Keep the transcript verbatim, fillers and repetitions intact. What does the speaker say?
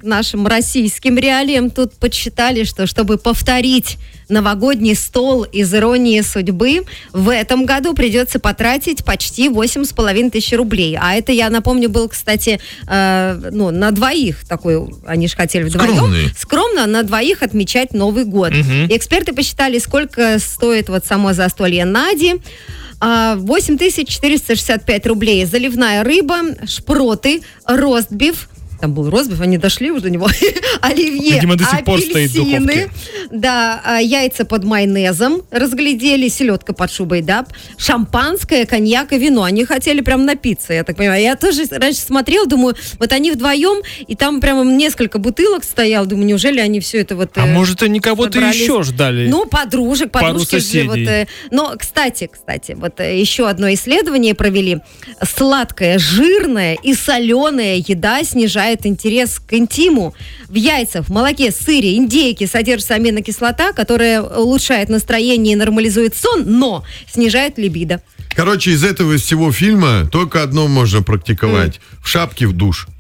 к нашим российским реалиям. Тут подсчитали, что чтобы повторить новогодний стол из «Иронии судьбы», в этом году придется потратить почти восемь с половиной тысяч рублей. А это, я напомню, был, кстати, э, ну, на двоих такой, они же хотели вдвоем. Скромный. Скромно на двоих отмечать Новый год. Угу. Эксперты посчитали, сколько стоит вот само застолье Нади. восемь тысяч четыреста шестьдесят пять рублей заливная рыба, шпроты, ростбиф. Там был ростбиф, они дошли уже до него. Оливье, видимо, до сих пор стоит в апельсины. духовке. Да, яйца под майонезом разглядели, селедка под шубой, да, шампанское, коньяк и вино. Они хотели прям напиться, я так понимаю. Я тоже раньше смотрела, думаю, вот они вдвоем, и там прямо несколько бутылок стояло. Думаю, неужели они все это вот... А э, может, они кого-то собрались? Еще ждали? Ну, подружек, подружки же вот... Э, но, кстати, кстати, вот э, еще одно исследование провели. Сладкая, жирная и соленая еда снижает интерес к интиму. В яйцах, в молоке, сыре, индейке содержится аминокислота, которая улучшает настроение и нормализует сон, но снижает либидо. Короче, из этого всего фильма только одно можно практиковать. Mm. В шапке в душ.